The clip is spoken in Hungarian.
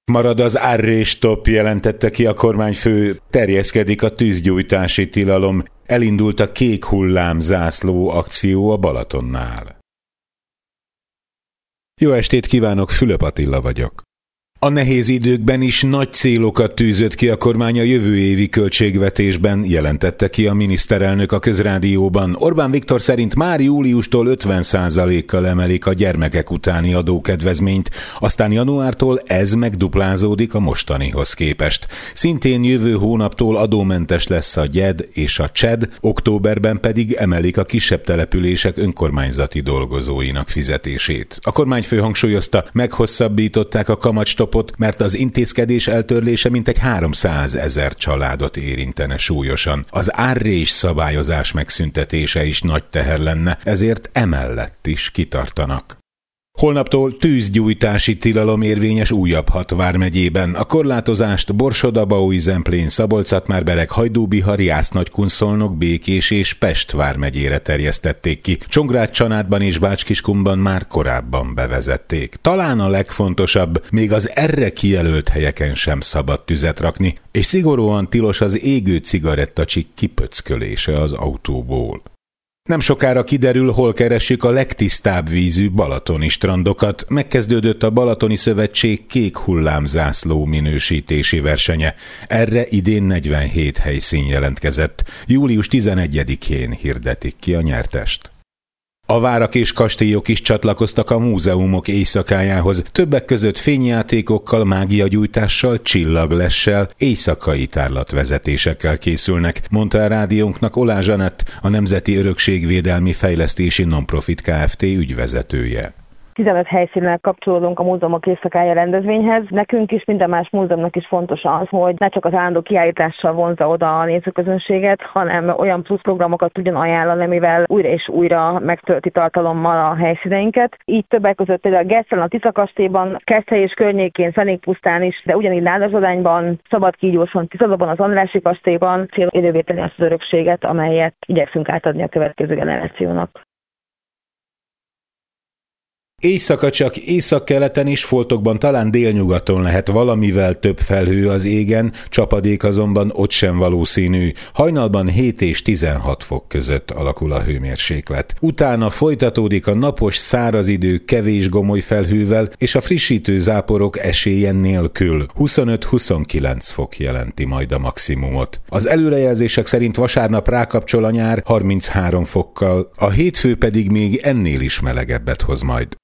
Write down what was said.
Marad az árrés-stop, jelentette ki a kormányfő, terjeszkedik a tűzgyújtási tilalom, elindult a kék hullám zászló akció a Balatonnál. Jó estét kívánok, Fülöp Attila vagyok. A nehéz időkben is nagy célokat tűzött ki a kormány a jövő évi költségvetésben, jelentette ki a miniszterelnök a Közrádióban. Orbán Viktor szerint már júliustól 50%-kal emelik a gyermekek utáni adókedvezményt, aztán januártól ez megduplázódik a mostanihoz képest. Szintén jövő hónaptól adómentes lesz a GYED és a CSED, októberben pedig emelik a kisebb települések önkormányzati dolgozóinak fizetését. A kormányfő hangsúlyozta, meghosszabbították a kamatstopot, mert az intézkedés eltörlése mintegy 300 000 családot érintene súlyosan. Az árrés szabályozás megszüntetése is nagy teher lenne, ezért emellett is kitartanak. Holnaptól tűzgyújtási tilalom érvényes Újabb-Hat vármegyében. A korlátozást Borsod-Abaúj-Zemplén, Szabolcs-Szatmár-Bereg, Hajdú-Bihar, Jász-Nagykun-Szolnok, Békés és Pest vármegyére terjesztették ki. Csongrád-Csanádban és Bács-Kiskunban már korábban bevezették. Talán a legfontosabb, még az erre kijelölt helyeken sem szabad tüzet rakni, és szigorúan tilos az égő cigarettacsik kipöckölése az autóból. Nem sokára kiderül, hol keressük a legtisztább vízű balatoni strandokat. Megkezdődött a Balatoni Szövetség kék hullámzászló minősítési versenye. Erre idén 47 helyszín jelentkezett. Július 11-én hirdetik ki a nyertest. A várak és kastélyok is csatlakoztak a múzeumok éjszakájához, többek között fényjátékokkal, mágiagyújtással, csillaglessel, éjszakai tárlatvezetésekkel készülnek, mondta a rádiónknak Olá Zsanett, a Nemzeti Örökségvédelmi Fejlesztési Nonprofit Kft. Ügyvezetője. 15 helyszínnel kapcsolódunk a múzeumok éjszakája rendezvényhez. Nekünk is, minden más múzeumnak is fontos az, hogy ne csak az állandó kiállítással vonzza oda a nézőközönséget, hanem olyan plusz programokat tudjon ajánlani, mivel újra és újra megtölti tartalommal a helyszíneinket. Így többek között például Gesztelen a Tisza kastélyban, Keszthely és környékén, Fenékpusztán is, de ugyanígy Nádasdodányban, Szabadkígyóson, Tiszadobban, az Andrássy kastélyban cél élővé tenni azt az örökséget, amelyet igyekszünk átadni a következő generációnak. Éjszaka csak északkeleten és foltokban, talán délnyugaton lehet valamivel több felhő az égen, csapadék azonban ott sem valószínű. Hajnalban 7 és 16 fok között alakul a hőmérséklet. Utána folytatódik a napos száraz idő kevés gomoly felhővel, és a frissítő záporok esélye nélkül. 25-29 fok jelenti majd a maximumot. Az előrejelzések szerint vasárnap rákapcsol a nyár 33 fokkal, a hétfő pedig még ennél is melegebbet hoz majd.